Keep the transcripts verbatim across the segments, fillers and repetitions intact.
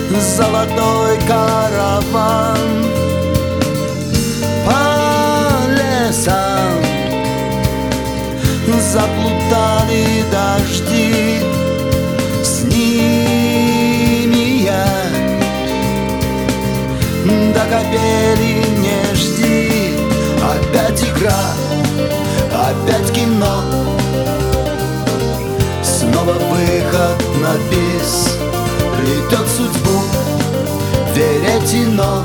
золотой караван. По лесам заплутали дожди, с ними я до капели не жди. Опять игра, опять кино, снова выход на бис. Плетет судьбу веретено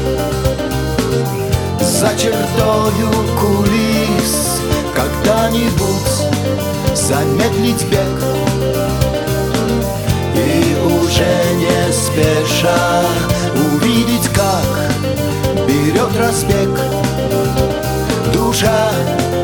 за чертою кулис. Когда-нибудь замедлить бег и уже не спеша увидеть, как берет разбег душа.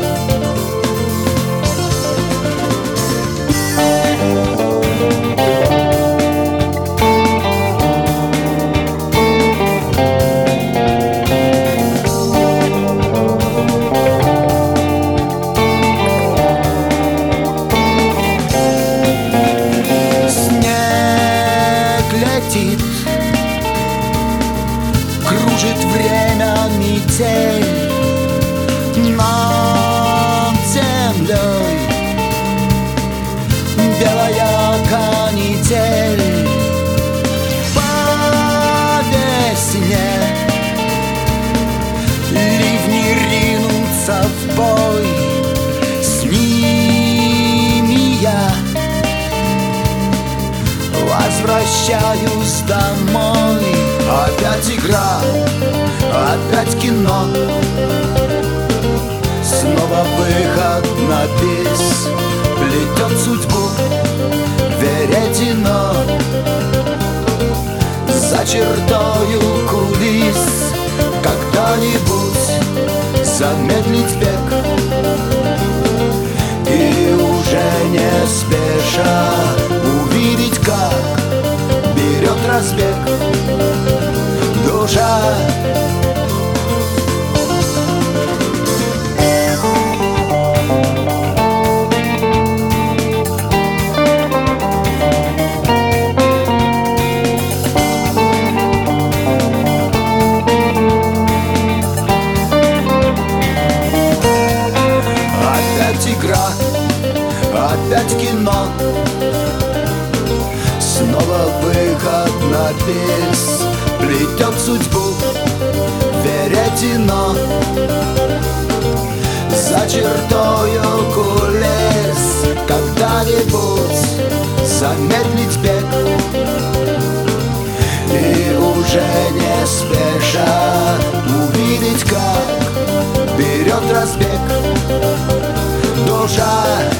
Кружит время метель над землей, белая канитель. По весне ливни ринутся в бой, с ними я возвращаюсь домой. Опять игра, опять кино, снова выход на бис. Плетет судьбу веретено за чертою кулис. Когда-нибудь замедлить бег и уже не спеша увидеть, как берет разбег душа. Опять игра, опять кино, снова выход на бис. Плетет судьбу веретено за чертою кулис. Когда-нибудь замедлить бег и уже не спеша увидеть, как берет разбег душа.